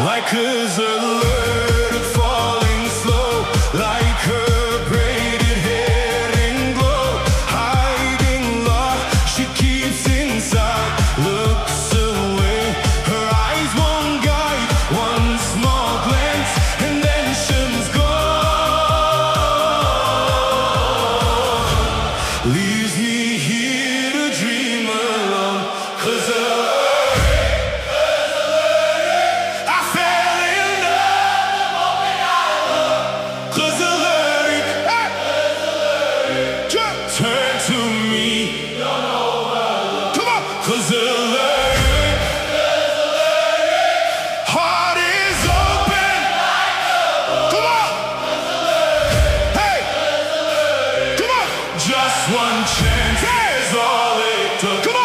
like his alert falling slow, like her braided hair in glow, hiding love she keeps inside, looks away, her eyes won't guide, one small glance and then she's gone, leaves me here to dream alone, 'cause turn to me, come on, 'cause alert, heart is open, come on, hey, come on, just one chance is all it took, come on,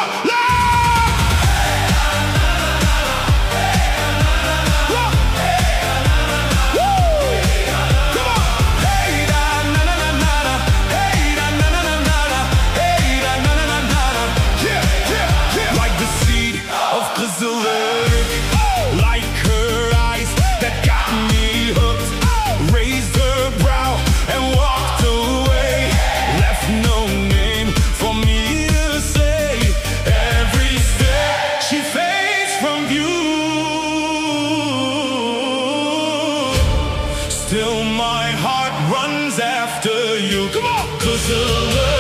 like her eyes that got me hooked, raised her brow and walked away, left no name for me to say, every step she fades from view, still my heart runs after you, come on, 'cause